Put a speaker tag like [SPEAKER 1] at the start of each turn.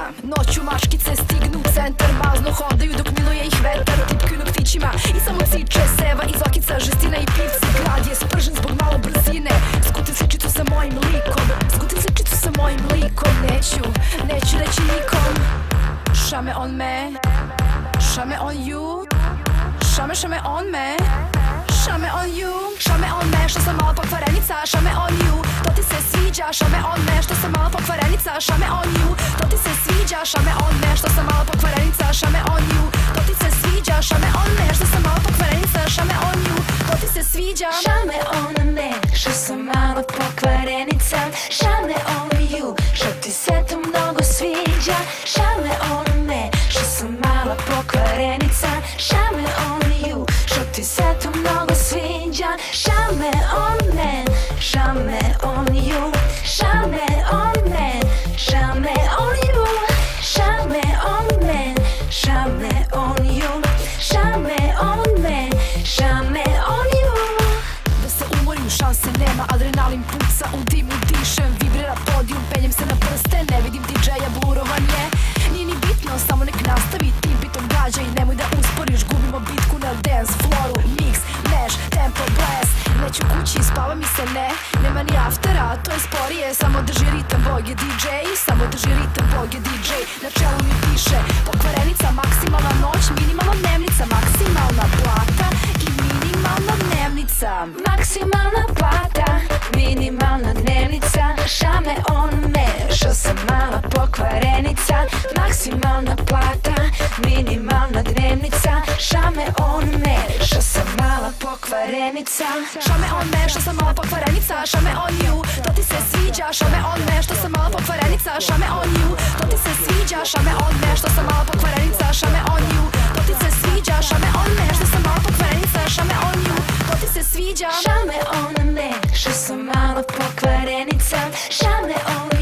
[SPEAKER 1] Noću maškice stignu u centar, mazno hodaju dok miluje ih vetar. Tipkuju noktićima i samo ciče seva iz okica, žestina i pivci. Grad je spržen zbog malo brzine. Skutim sličicu sa mojim likom, skutim sličicu sa mojim likom. Neću reći nikom. Šame on me, šame on you. Šame on me, šame on you. Šame on me što sam mala pokvarenica. Šame on you, to ti se sviđa. Šame on me što sam mala pokvarenica. Šame on you, to ti se sviđa. Šame on me što sam mala pokvarenica. Šame on you, to ti se sviđa. Šame on me što sam mala pokvarenica. Šame on you, to ti se sviđa.
[SPEAKER 2] Šame on me što sam mala pokvarenica. Šame on you, što ti se to mnogo sviđa. Šame on me što sam mala pokvarenica. Šame on you, što ti se to mnogo sviđa. Šame on me, šame on you. Šame on me, šame on you. Šame on me, šame on you. Šame on me, šame on you.
[SPEAKER 1] Da se umorim šanse nema, adrenalin puca, u dimu dišem, vibrira podijum, penjem se na prste, ne vidim DJ-a, blurovan je. Nije ni bitno, samo nek nastavi, tim bitom gađa i nemoj da usporiš, gubimo bitku na dance flooru. Mix, mash, tempo, blast, neću kući, spava mi se ne, nema ni aftera, to je sporije, samo drži ritam, Bog je DJ, samo drži ritam, Bog je DJ. Na čelu mi piše, pokvarenica, maksimalna noć, minimalna dnevnica, maksimalna plata i minimalna dnevnica.
[SPEAKER 2] Maksimalna plata, minimalna dnevnica. Šame on me što sam mala pokvarenica. Maksimalna plata, minimalna dnevnica. Šame on me što sam mala pokvarenica.
[SPEAKER 1] Šame on me što sam mala pokvarenica. Šame on you, to ti se sviđa. Šame on me što sam mala pokvarenica. Šame on you, to ti se sviđa. Šame on me što sam mala pokvarenica. Šame on you, to ti se sviđa. Šame on me što sam mala pokvarenica. Šame on you, to ti se sviđa.
[SPEAKER 2] Šame on me što sam mala pokvarenica. Šame on